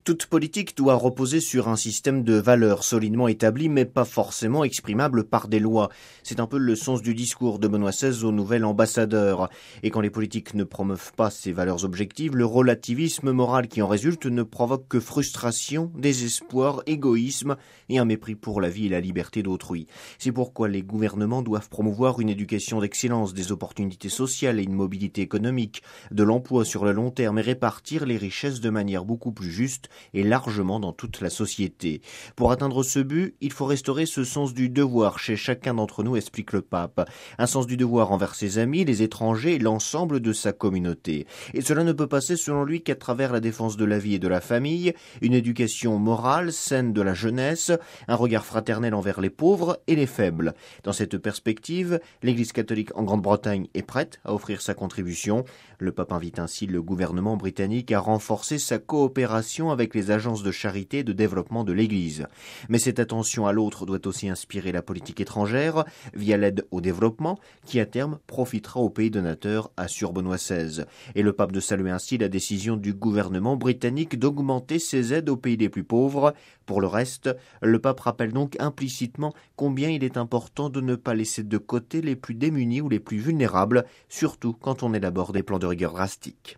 Toute politique doit reposer sur un système de valeurs solidement établi mais pas forcément exprimable par des lois. C'est un peu le sens du discours de Benoît XVI au nouvel ambassadeur. Et quand les politiques ne promeuvent pas ces valeurs objectives, le relativisme moral qui en résulte ne provoque que frustration, désespoir, égoïsme et un mépris pour la vie et la liberté d'autrui. C'est pourquoi les gouvernements doivent promouvoir une éducation d'excellence, des opportunités sociales et une mobilité économique, de l'emploi sur le long terme et répartir les richesses de manière beaucoup plus juste et largement dans toute la société. Pour atteindre ce but, il faut restaurer ce sens du devoir chez chacun d'entre nous, explique le pape. Un sens du devoir envers ses amis, les étrangers et l'ensemble de sa communauté. Et cela ne peut passer selon lui qu'à travers la défense de la vie et de la famille, une éducation morale, saine de la jeunesse, un regard fraternel envers les pauvres et les faibles. Dans cette perspective, l'Église catholique en Grande-Bretagne est prête à offrir sa contribution. Le pape invite ainsi le gouvernement britannique à renforcer sa coopération avec les agences de charité et de développement de l'Église. Mais cette attention à l'autre doit aussi inspirer la politique étrangère via l'aide au développement qui à terme profitera aux pays donateurs, assure Benoît XVI. Et le pape de saluer ainsi la décision du gouvernement britannique d'augmenter ses aides aux pays les plus pauvres. Pour le reste, le pape rappelle donc implicitement combien il est important de ne pas laisser de côté les plus démunis ou les plus vulnérables, surtout quand on élabore des plans de rigueur drastiques.